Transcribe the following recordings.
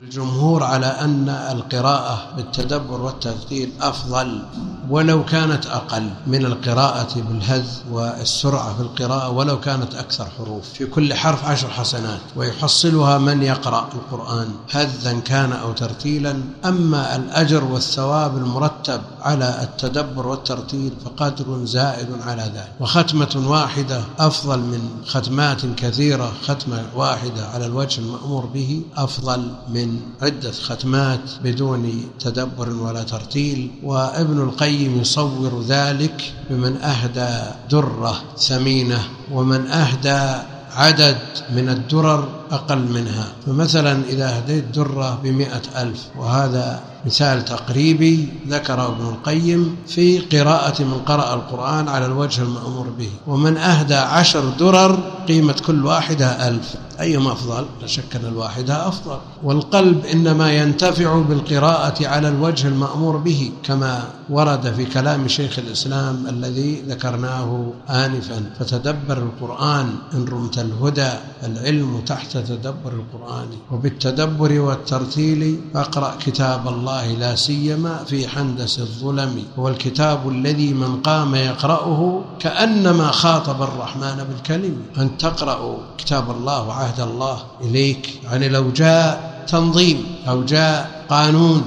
الجمهور على أن القراءة بالتدبر والترتيل أفضل ولو كانت أقل من القراءة بالهز والسرعة في القراءة، ولو كانت أكثر حروف، في كل حرف 10 حسنات، ويحصلها من يقرأ القرآن هزا كان أو ترتيلا. أما الأجر والثواب المرتب على التدبر والترتيل فقدر زائد على ذلك، وختمة واحدة أفضل من ختمات كثيرة، ختمة واحدة على الوجه المأمور به أفضل من عدة ختمات بدون تدبر ولا ترتيل. وابن القيم يصور ذلك بمن أهدى درة ثمينة ومن أهدى عدد من الدرر أقل منها. فمثلا إذا أهديت درة ب100,000، وهذا مثال تقريبي ذكره ابن القيم في قراءة من قرأ القرآن على الوجه المأمور به، ومن أهدى 10 درر قيمة كل واحدة 1000، أيهما أفضل؟ لا شك أن الواحدة أفضل. والقلب إنما ينتفع بالقراءة على الوجه المأمور به، كما ورد في كلام شيخ الإسلام الذي ذكرناه آنفا: فتدبر القرآن إن رمت الهدى، العلم تحت تدبر القرآن، وبالتدبر والترتيل فاقرأ كتاب الله لا سيما في حندس الظلم، هو الكتاب الذي من قام يقرأه كأنما خاطب الرحمن بالكلم. أن تقرأ كتاب الله وعهد الله إليك، يعني لو جاء تنظيم أو جاء قانون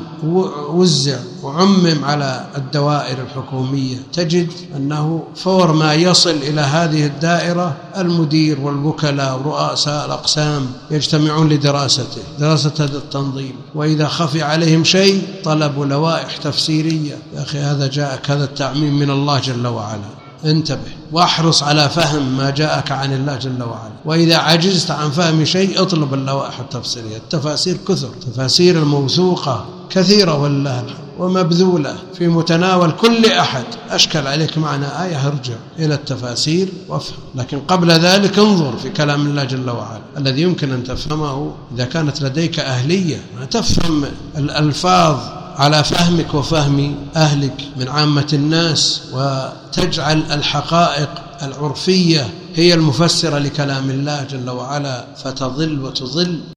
ووزع وعمم على الدوائر الحكومية، تجد أنه فور ما يصل إلى هذه الدائرة المدير والوكلاء ورؤساء الأقسام يجتمعون لدراسته، دراسة هذا التنظيم، وإذا خفي عليهم شيء طلبوا لوائح تفسيرية. يا أخي هذا جاءك، هذا التعميم من الله جل وعلا، انتبه واحرص على فهم ما جاءك عن الله جل وعلا. وإذا عجزت عن فهم شيء اطلب اللوائح التفسيرية. التفاسير كثر، تفاسير الموثوقة كثيرة والله ومبذولة في متناول كل أحد. أشكل عليك معنى آية ارجع إلى التفاسير وافهم، لكن قبل ذلك انظر في كلام الله جل وعلا الذي يمكن أن تفهمه إذا كانت لديك أهلية، تفهم الألفاظ على فهمك وفهم أهلك من عامة الناس، وتجعل الحقائق العرفية هي المفسرة لكلام الله جل وعلا فتضل وتضل.